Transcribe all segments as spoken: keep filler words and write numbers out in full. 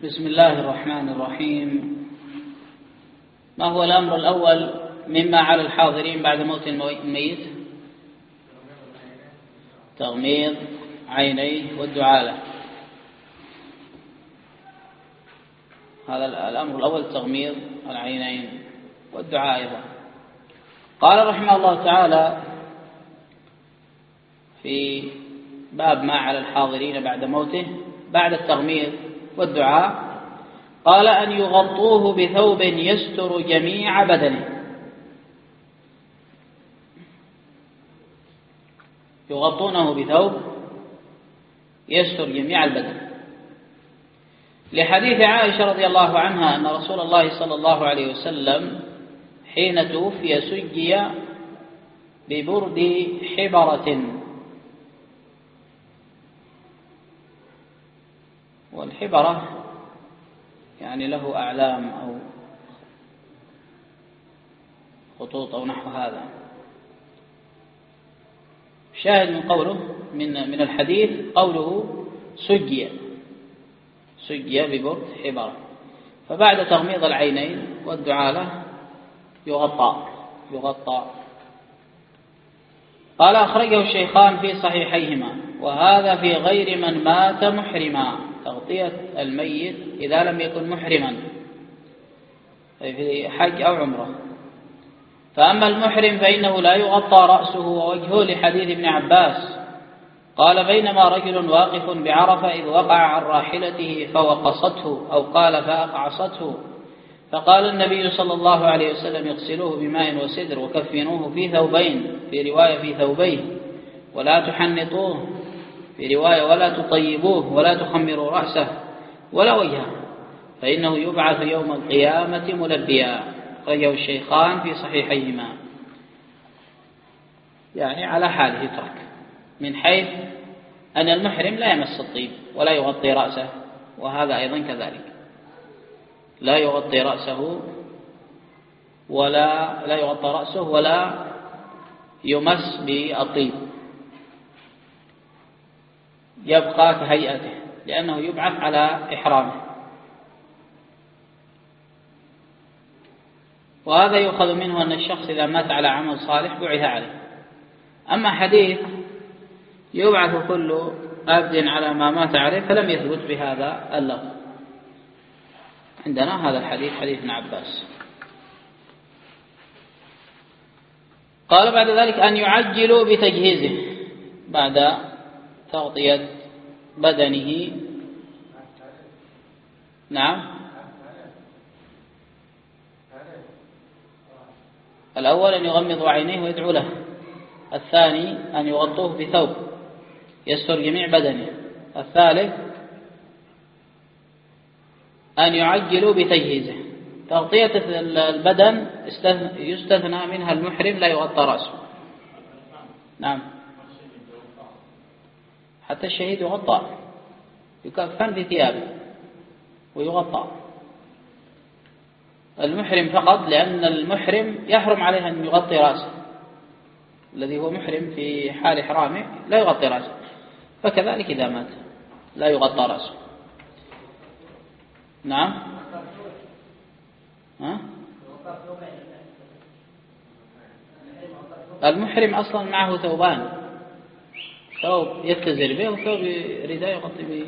بسم الله الرحمن الرحيم. ما هو الأمر الأول مما على الحاضرين بعد موت الميت؟ تغميض عينيه والدعاء له. هذا الأمر الأول، تغميض العينين والدعاء أيضا. قال رحمه الله تعالى في باب ما على الحاضرين بعد موته بعد التغميض والدعاء، قال أن يغطوه بثوب يستر جميع بدنه. يغطونه بثوب يستر جميع البدن، لحديث عائشة رضي الله عنها أن رسول الله صلى الله عليه وسلم حين توفي سجي ببرد حبرة، والحبرة يعني له أعلام أو خطوط أو نحو هذا. شاهد من قوله من من الحديث قوله سجي سجي ببرد حبرة، فبعد تغميض العينين والدعاء له يغطى يغطى قال أخرجه الشيخان في صحيحيهما، وهذا في غير من مات محرما، تغطية الميت إذا لم يكن محرما في حج أو عمره. فأما المحرم فإنه لا يغطى رأسه ووجهه، لحديث ابن عباس قال بينما رجل واقف بعرفة إذ وقع عن راحلته فوقصته، أو قال فأقعصته، فقال النبي صلى الله عليه وسلم اغسلوه بماء وسدر وكفنوه في ثوبين، في رواية في ثوبين، ولا تحنطوه، في رواية ولا تطيبوه، ولا تخمروا رأسه ولا وجهه، فإنه يبعث يوم القيامة ملبيا. أخرجه الشيخان في صحيحيهما. يعني على حاله يترك، من حيث أن المحرم لا يمس الطيب ولا يغطي رأسه، وهذا أيضا كذلك، لا يغطي رأسه ولا لا يغطى رأسه ولا يمس بالطيب، يبقى كهيئته لأنه يبعث على إحرامه. وهذا يؤخذ منه أن الشخص إذا مات على عمل صالح بعث عليه. أما حديث يبعث كل عبد على ما مات عليه فلم يثبت بهذا اللفظ عندنا. هذا الحديث حديث ابن عباس. قال بعد ذلك أن يعجلوا بتجهيزه بعد تغطية بدنه. نعم، الأول أن يغمضوا عينيه ويدعو له، الثاني أن يغطوه بثوب يستر جميع بدنه، الثالث أن يعجلوا بتجهيزه. تغطية البدن يستثنى منها المحرم، لا يغطى رأسه. نعم، حتى الشهيد يغطى، يكفن في ثيابه ويغطى. المحرم فقط، لأن المحرم يحرم عليه أن يغطي رأسه، الذي هو محرم في حال إحرامه لا يغطي رأسه، فكذلك إذا مات لا يغطى رأسه. نعم، ها؟ المحرم أصلا معه ثوبان، ثوب يتزر به وثوب رداء يغطي به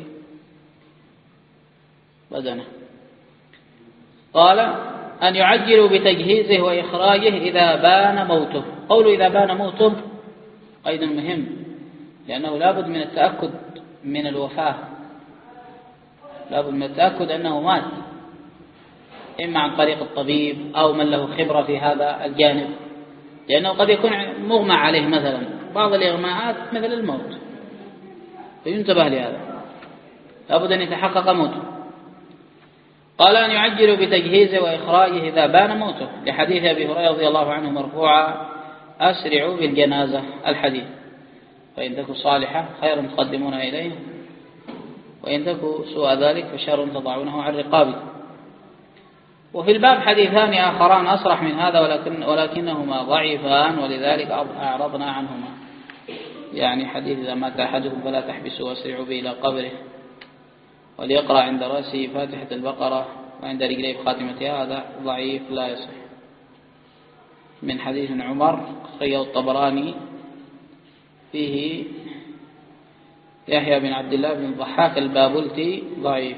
بدنه. قال أن يعجلوا بتجهيزه وإخراجه إذا بان موته. قوله إذا بان موته قيد مهم، لأنه لابد من التأكد من الوفاة، لابد من التأكد أنه مات، إما عن طريق الطبيب أو من له خبرة في هذا الجانب، لأنه قد يكون مغمى عليه مثلا، بعض الإغماءات مثل الموت، فينتبه لهذا، لابد أن يتحقق موته. قال أن يعجلوا بتجهيزه وإخراجه إذا بان موته، لحديث أبي هريرة رضي الله عنه مرفوعا أسرعوا بالجنازة الحديث، فإن تكن صالحة خير تقدمون إليه، وإن تكن سوء ذلك فشر تضعونه عن رقابه. وفي الباب حديثان آخران أصرح من هذا، ولكن ولكنهما ضعيفان، ولذلك أعرضنا عنهما. يعني حديث إذا مات أحدكم فلا تحبسوا واسرعوا به إلى قبره، وليقرأ عند رأسه فاتحة البقرة وعند رجليه بخاتمتها، هذا ضعيف لا يصح. من حديث عمر خرجه الطبراني فيه يحيى بن عبد الله بن الضحاك البابلتي ضعيف.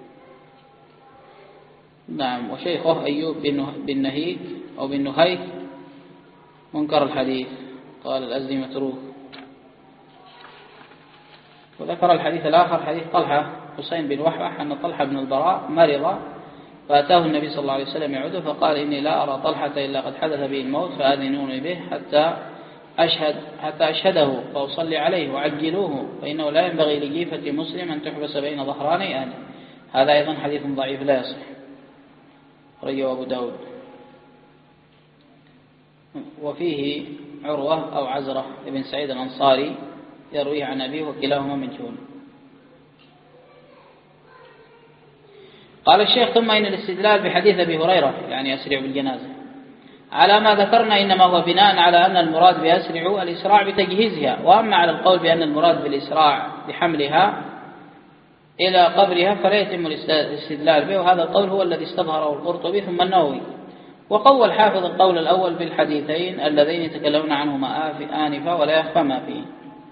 نعم. وشيخه أيوب بن نهيك أو بن نهيك منكر الحديث، قال الأزدي متروك. وذكر الحديث الآخر حديث طلحة حسين بن وحوح أن طلحة بن البراء مرض فأتاه النبي صلى الله عليه وسلم يعوده فقال إني لا أرى طلحة إلا قد حدث به الموت فآذنوني به حتى أشهد حتى أشهده فأصلي عليه وعجلوه فإنه لا ينبغي لجيفة مسلم أن تحبس بين ظهراني أهله. هذا أيضا حديث ضعيف لا يصح، رواه أبو داود. وفيه عروة أو عزرة ابن سعيد الأنصاري يرويه عن أبيه وكلاهما مجهول. قال الشيخ ثم إن الاستدلال بحديث أبي هريرة يعني أسرع بالجنازة على ما ذكرنا إنما هو بناء على أن المراد بأسرع الإسراع بتجهيزها، وأما على القول بأن المراد بالإسراع بحملها إلى قبرها فلا يتم الاستدلال به، وهذا القول هو الذي استظهره القرطبي ثم النووي. وقول الحافظ القول الأول بالحديثين اللذين يتكلمون عنهما آنفا ولا يخفى ما فيه.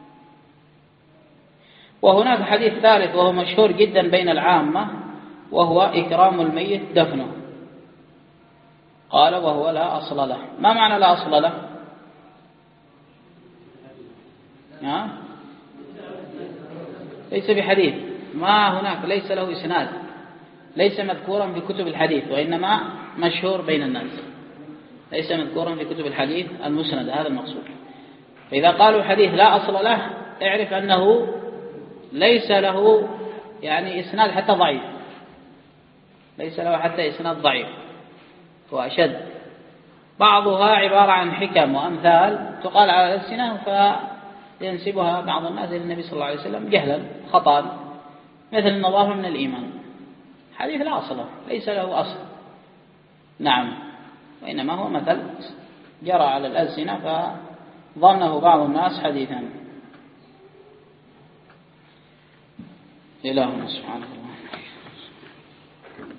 وهناك حديث ثالث وهو مشهور جدا بين العامة وهو إكرام الميت دفنه. قال وهو لا أصل له. ما معنى لا أصل له؟ ها؟ ليس بحديث، ما هناك ليس له إسناد، ليس مذكورا في كتب الحديث وإنما مشهور بين الناس، ليس مذكورا في كتب الحديث المسند، هذا المقصود. فإذا قالوا حديث لا أصل له اعرف أنه ليس له يعني إسناد حتى ضعيف، ليس له حتى إسناد ضعيف وأشد. بعضها عبارة عن حكم وأمثال تقال على الألسنة فينسبها بعض الناس إلى النبي صلى الله عليه وسلم جهلا خطأ، مثل النظافة من الإيمان، حديث لا أصل له، ليس له أصل. نعم. وإنما هو مثل جرى على الألسنة فظنه بعض الناس حديثا. إلهنا سبحانه.